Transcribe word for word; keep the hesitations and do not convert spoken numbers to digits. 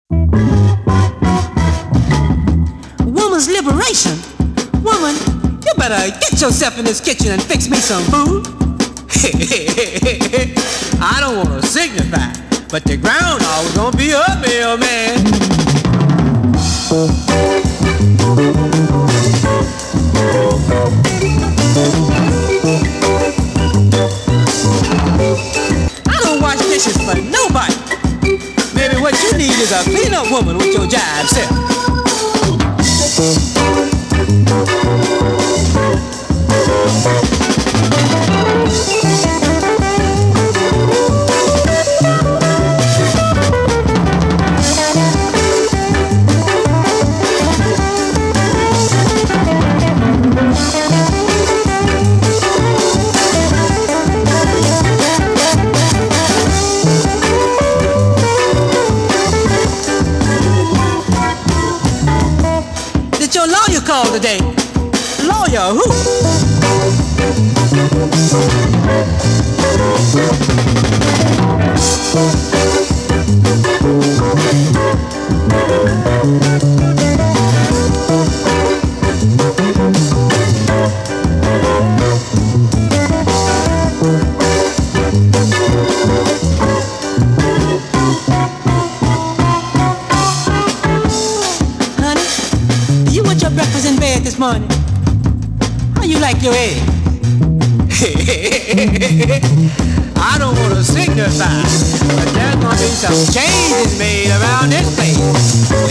Woman's liberation? Woman, you better get yourself in this kitchen and fix me some food. I don't want to signify, but the groundhog's gonna be a mailman. I don't wash dishes for nobody. Maybe what you need is a clean-up woman with your jive self. Did your lawyer call today? Lawyer who? Honey, you want your breakfast in bed this morning? How you like your egg? I don't want to signify, but there's gonna be some changes made around this place.